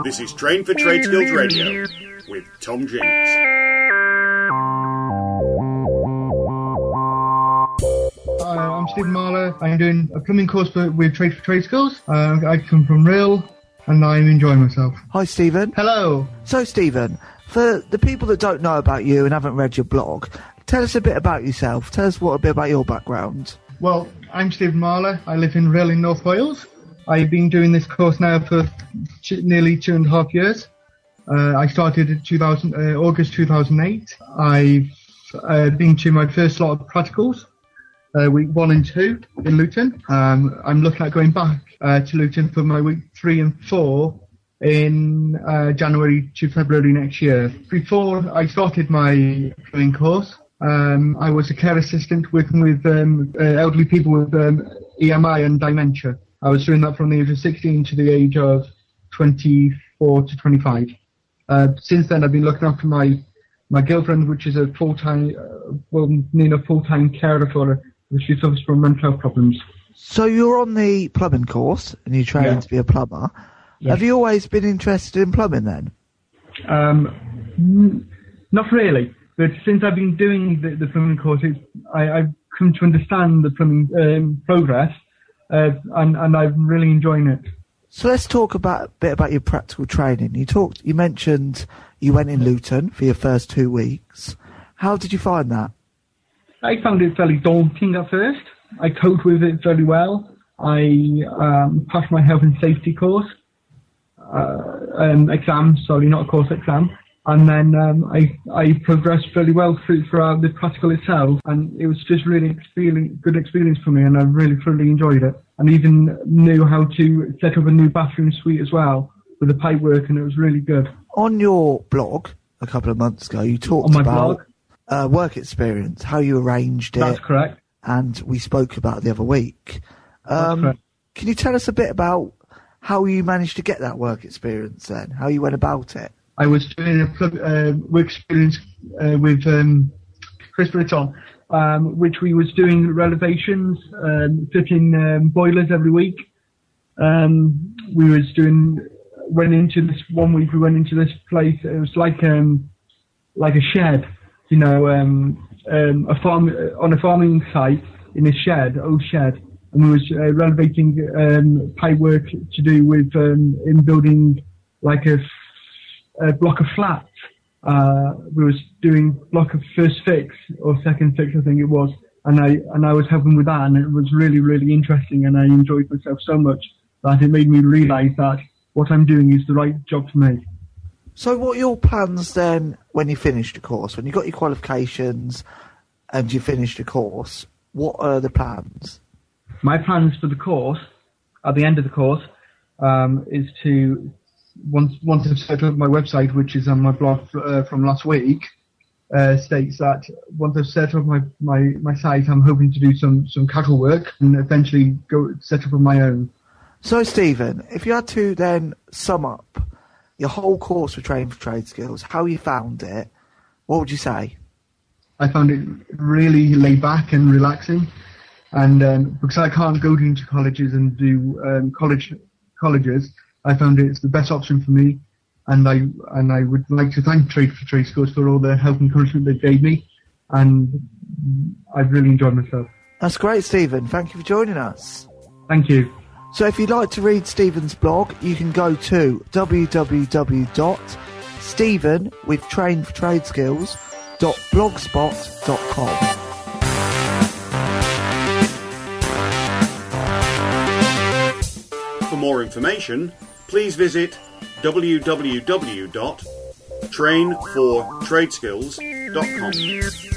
This is Train for Trade Skills Radio with Tom Jinks. Hi, I'm Stephen Marler. I'm doing a plumbing course with Trade for Trade Skills. I come from Rhyl and I'm enjoying myself. Hi, Stephen. Hello. So, Stephen, for the people that don't know about you and haven't read your blog, tell us a bit about yourself. Tell us a bit about your background. Well, I'm Stephen Marler. I live in Rhyl in North Wales. I've been doing this course now for nearly 2.5 years. I started in August 2008. I've been to my first lot of practicals, week 1 and 2 in Luton. I'm looking at going back to Luton for my week 3 and 4 in January to February next year. Before I started my plumbing course, I was a care assistant working with elderly people with EMI and dementia. I was doing that from the age of 16 to the age of 24 to 25. Since then, I've been looking after my girlfriend, which is a full-time carer for her, which she suffers from mental health problems. So you're on the plumbing course, and you're training to be a plumber. Yeah. Have you always been interested in plumbing, then? Not really. But since I've been doing the plumbing course, I've come to understand the plumbing progress, and I'm really enjoying it. So let's talk a bit about your practical training. You mentioned you went in Luton for your first 2 weeks. How did you find that? I found it fairly daunting at first. I coped with it very well. I passed my health and safety course exam, not a course exam. And then I progressed fairly well throughout the practical itself, and it was just really good experience for me, and I really thoroughly enjoyed it. And even knew how to set up a new bathroom suite as well with the pipework, and it was really good. On your blog a couple of months ago, you talked about work experience, how you arranged it. That's correct. And we spoke about it the other week. That's correct. Can you tell us a bit about how you managed to get that work experience then, how you went about it? I was doing a work experience with Chris Britton, which we was doing renovations, fitting boilers every week. Went into this place. It was like a shed, a farm on a farming site in a shed, old shed, and we was renovating pipe work to do with in building like a block of flats. We was doing block of first fix or second fix, I think it was, and I was helping with that, and it was really, really interesting, and I enjoyed myself so much that it made me realise that what I'm doing is the right job for me. So what are your plans then when you finished the course? When you got your qualifications and you finished the course, what are the plans? My plans for the course, at the end of the course, is to once I've set up my website, which is on my blog from last week, states that once I've set up my site, I'm hoping to do some casual work and eventually go set up on my own. So, Stephen, if you had to then sum up your whole course for Train for Trade Skills, how you found it, what would you say? I found it really laid back and relaxing, and because I can't go into colleges and do colleges, I found it's the best option for me, and I would like to thank Trade for Trade Skills for all the help and encouragement they gave me, and I've really enjoyed myself. That's great, Stephen. Thank you for joining us. Thank you. So if you'd like to read Stephen's blog, you can go to www.stephenwithtrainfortradeskills.blogspot.com. For more information, please visit www.trainfortradeskills.com.